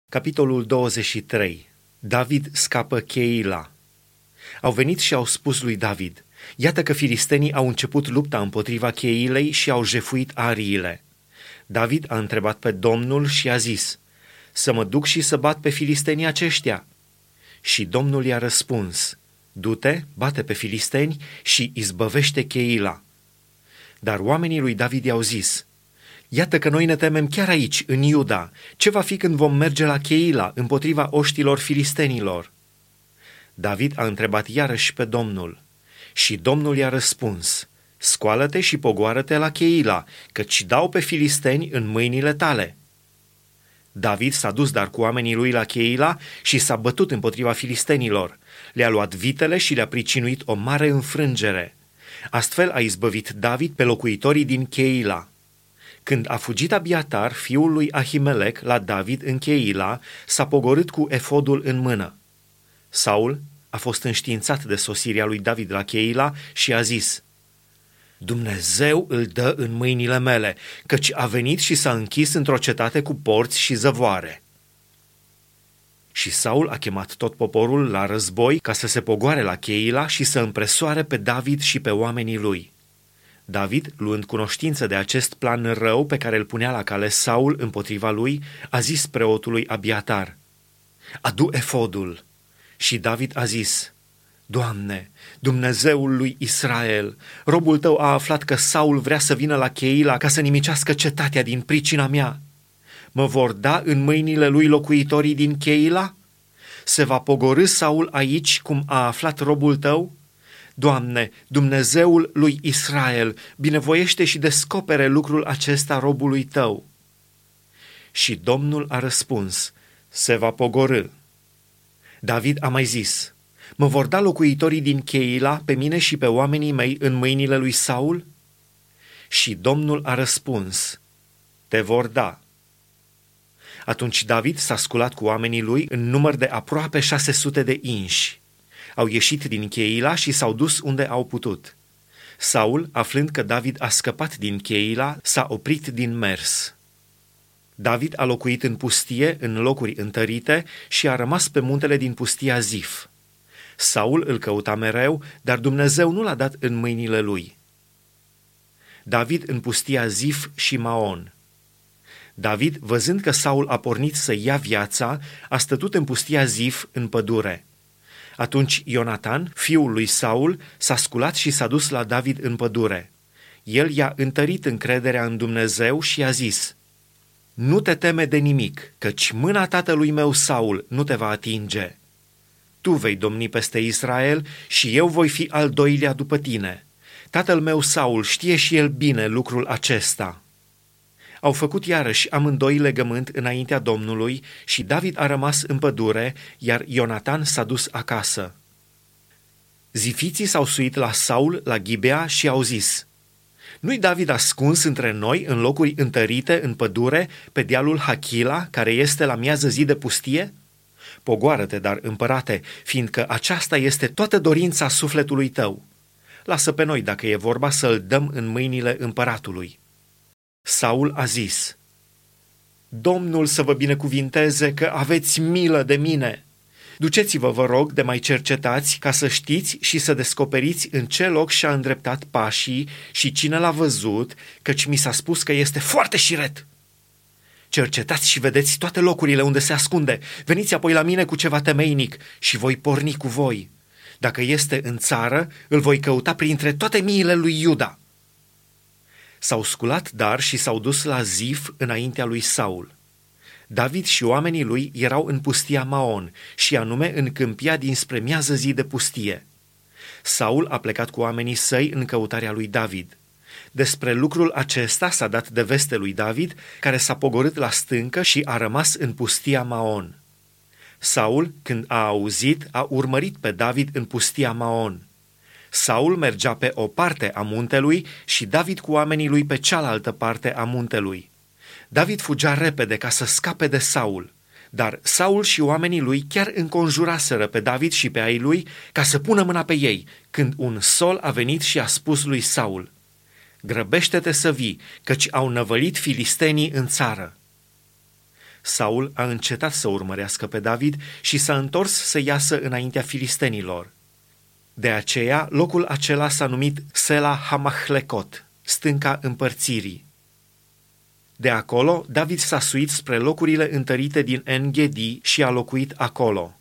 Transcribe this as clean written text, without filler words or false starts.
Capitolul 23. David scapă Cheila. Au venit și au spus lui David: iată că filistenii au început lupta împotriva Cheilei și au jefuit ariile. David a întrebat pe Domnul și a zis: să mă duc și să bat pe filistenii aceștia? Și Domnul i-a răspuns: du-te, bate pe filisteni și izbăvește Cheila. Dar oamenii lui David i-au zis: iată că noi ne temem chiar aici, în Iuda. Ce va fi când vom merge la Cheila, împotriva oștilor filistenilor? David a întrebat iarăși pe Domnul. Și Domnul i-a răspuns: scoală-te și pogoară-te la Cheila, căci dau pe filisteni în mâinile tale. David s-a dus dar cu oamenii lui la Cheila și s-a bătut împotriva filistenilor. Le-a luat vitele și le-a pricinuit o mare înfrângere. Astfel a izbăvit David pe locuitorii din Cheila. Când a fugit Abiatar, fiul lui Ahimelec, la David în Cheila, s-a pogorât cu efodul în mână. Saul a fost înștiințat de sosirea lui David la Cheila și a zis: Dumnezeu îl dă în mâinile mele, căci a venit și s-a închis într-o cetate cu porți și zăvoare. Și Saul a chemat tot poporul la război ca să se pogoare la Cheila și să împresoare pe David și pe oamenii lui. David, luând cunoștință de acest plan rău pe care îl punea la cale Saul împotriva lui, a zis preotului Abiatar: adu efodul. Și David a zis: Doamne, Dumnezeul lui Israel, robul tău a aflat că Saul vrea să vină la Cheila ca să nimicească cetatea din pricina mea. Mă vor da în mâinile lui locuitorii din Cheila? Se va pogorî Saul aici, cum a aflat robul tău? Doamne, Dumnezeul lui Israel, binevoiește și descopere lucrul acesta robului tău. Și Domnul a răspuns: se va pogorî. David a mai zis: mă vor da locuitorii din Cheila pe mine și pe oamenii mei în mâinile lui Saul? Și Domnul a răspuns: te vor da. Atunci David s-a sculat cu oamenii lui în număr de aproape 600 de inși. Au ieșit din Cheila și s-au dus unde au putut. Saul, aflând că David a scăpat din Cheila, s-a oprit din mers. David a locuit în pustie, în locuri întărite, și a rămas pe muntele din pustia Zif. Saul îl căuta mereu, dar Dumnezeu nu l-a dat în mâinile lui. David în pustia Zif și Maon. David, văzând că Saul a pornit să ia viața, a stătut în pustia Zif, în pădure. Atunci Ionatan, fiul lui Saul, s-a sculat și s-a dus la David în pădure. El i-a întărit încrederea în Dumnezeu și i-a zis: nu te teme de nimic, căci mâna tatălui meu Saul nu te va atinge. Tu vei domni peste Israel și eu voi fi al doilea după tine. Tatăl meu Saul știe și el bine lucrul acesta. Au făcut iarăși amândoi legământ înaintea Domnului și David a rămas în pădure, iar Ionatan s-a dus acasă. Zifiții s-au suit la Saul, la Ghibea, și au zis: nu-i David ascuns între noi în locuri întărite în pădure, pe dealul Hachila, care este la miază zi de pustie? Pogoară-te, dar, împărate, fiindcă aceasta este toată dorința sufletului tău. Lasă pe noi, dacă e vorba, să-l dăm în mâinile împăratului. Saul a zis: Domnul să vă binecuvinteze că aveți milă de mine. Duceți-vă, vă rog, de mai cercetați, ca să știți și să descoperiți în ce loc și-a îndreptat pașii și cine l-a văzut, căci mi s-a spus că este foarte șiret. Cercetați și vedeți toate locurile unde se ascunde. Veniți apoi la mine cu ceva temeinic și voi porni cu voi. Dacă este în țară, îl voi căuta printre toate miile lui Iuda. S-au sculat dar și s-au dus la Zif înaintea lui Saul. David și oamenii lui erau în pustia Maon, și anume în câmpia dinspre miază zi de pustie. Saul a plecat cu oamenii săi în căutarea lui David. Despre lucrul acesta s-a dat de veste lui David, care s-a pogorât la stâncă și a rămas în pustia Maon. Saul, când a auzit, a urmărit pe David în pustia Maon. Saul mergea pe o parte a muntelui și David cu oamenii lui pe cealaltă parte a muntelui. David fugea repede ca să scape de Saul, dar Saul și oamenii lui chiar înconjuraseră pe David și pe ai lui ca să pună mâna pe ei, când un sol a venit și a spus lui Saul: grăbește-te să vii, căci au năvălit filistenii în țară. Saul a încetat să urmărească pe David și s-a întors să iasă înaintea filistenilor. De aceea, locul acela s-a numit Sela Hamahlecot, stânca împărțirii. De acolo, David s-a suit spre locurile întărite din En-Ghedi și a locuit acolo.